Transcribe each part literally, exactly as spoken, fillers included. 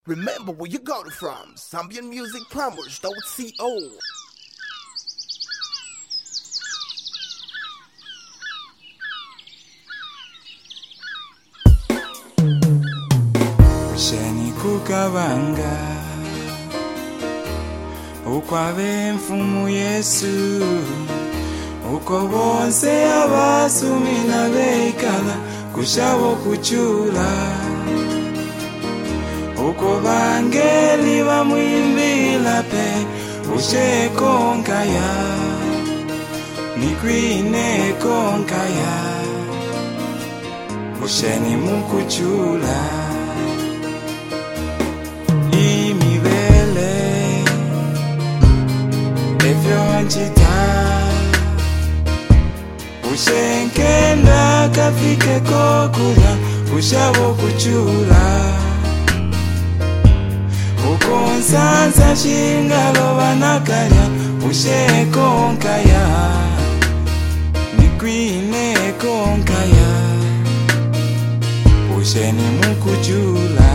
Remember where you got it from. Zambian Music Plumbers dot co. Usheni kukabanga ukwabe mfumu Yesu uko bonse abasumi nabeikala kushabo kuchula uko bangeli bamwimbila pe ushe konkaya nikwine konkaya usheni mukuchula imibele efyonchita ushenkenda kafike kokuya ushabo kuchula ukonsansa shingalo banakarya ushe konkaya nikwine konkaya usheni mukujula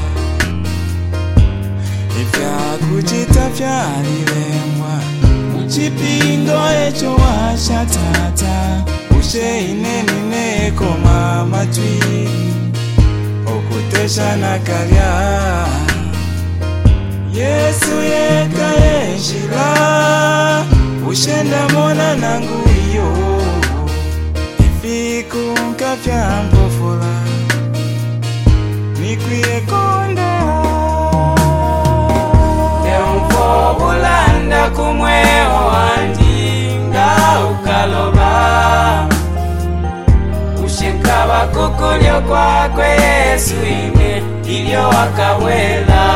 ifyakuchita fyalilembwa muchipindo echo washatata ushe inenineko mamatwi okutesha nakarya Yesu yeka yeshila ushenda mona nangu iyo ifiku nkafya mpofola nikwiye konde Teumfo bulanda kumweo andinga ukaloba ushekaba kukulyo kwakwe Yesu ine ilio wakawela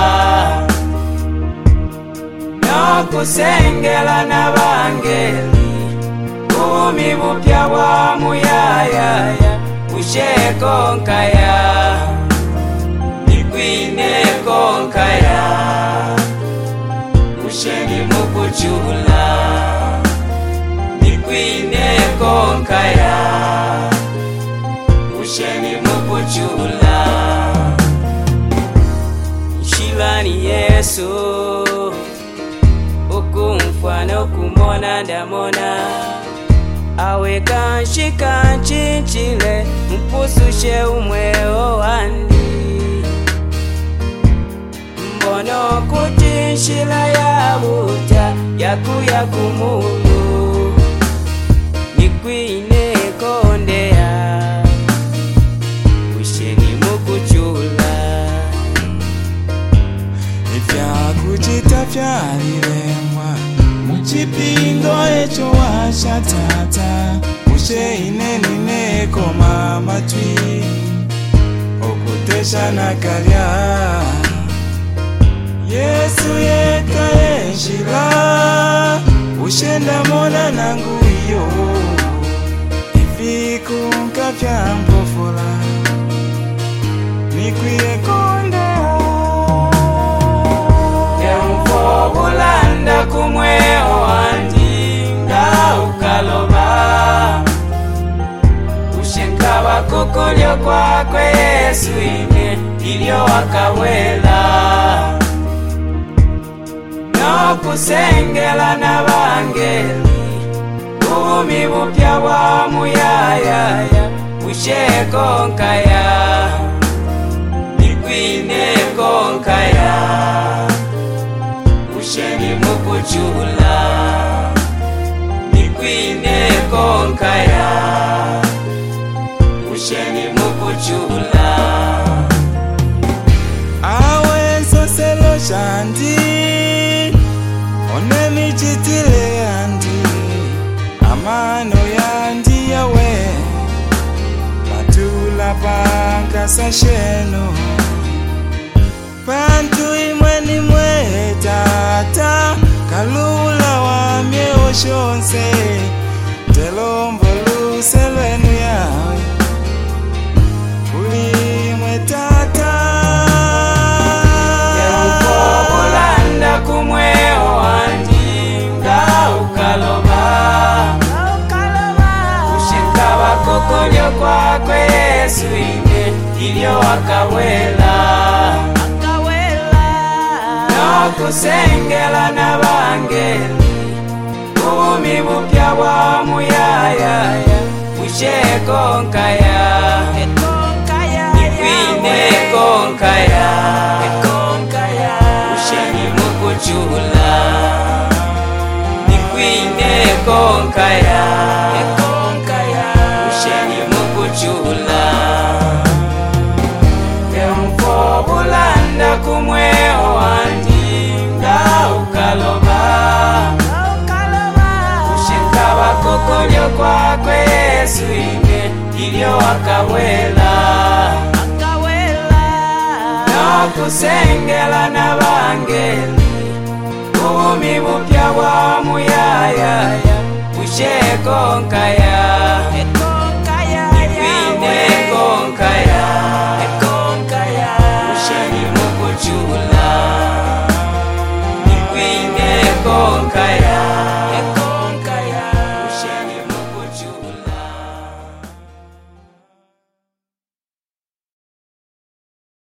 kusengela nabangeli kumi bupya wa muyayaya ushe konkaya nikwine konkaya usheni mukuchula nikwine konkaya usheni mukuchula Shilani Yesu kumfana kumona ndamona awe kanshi kanchi chile mpusushe umweo wandi mbono kutishila ya buta yaku ya kumulu nikwine kondea usheni mukuchula ifyakuchita fyalilemwa muchipindo echo washatata ushe inenineko mamatwi okutesha nakarya Yesu yeka yeshila ushenda mona nangu iyo ifiku nkafya mpofola nikwiye konde bulanda kumweo andinga ukaloba ushekaba kukulyo kwakwe Yesu ine ilio wakawela no kusengela nabangeli kumi bupya wa muyayaya ushe konkaya nikwine konkaya usheni mukuchula nikwine konkaya usheni mukuchula awe soselo shandi one michitile yandi amano yandi yawe matula panga sasheno pantu imweni mwe tata kalula wa mieo shonse telombo luselwenu yawe kuli mwe tata Teumfo bulanda kumweo andinga ukaloba ushekaba kukulyo kwakwe Yesu ine ilio wakawela kusengela n'abangeli ubumi bupya bwa muyaya bushe konkaya nikwine konkaya busheni mukuchula nikwine konkaya busheni mukuchula emfo bulanda kumweo wandinga ukaloba ushekaba kukulyo kwakwe Yesu ine ilyo wakawela nokusengela n'abangeli ubumi bupya bwa muyaya bushe konkaya nikwine konkaya busheni mukuchula nikwine konkaya